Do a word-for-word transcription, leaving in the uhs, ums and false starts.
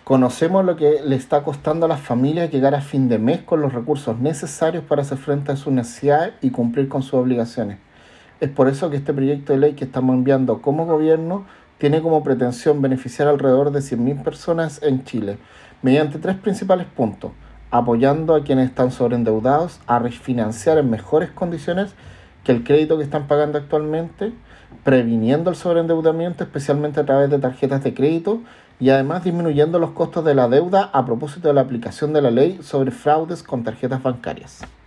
Conocemos lo que le está costando a las familias llegar a fin de mes con los recursos necesarios para hacer frente a sus necesidades y cumplir con sus obligaciones. Es por eso que este proyecto de ley que estamos enviando como gobierno tiene como pretensión beneficiar alrededor de cien mil personas en Chile, mediante tres principales puntos: apoyando a quienes están sobreendeudados a refinanciar en mejores condiciones que el crédito que están pagando actualmente, previniendo el sobreendeudamiento, especialmente a través de tarjetas de crédito, y además disminuyendo los costos de la deuda a propósito de la aplicación de la ley sobre fraudes con tarjetas bancarias.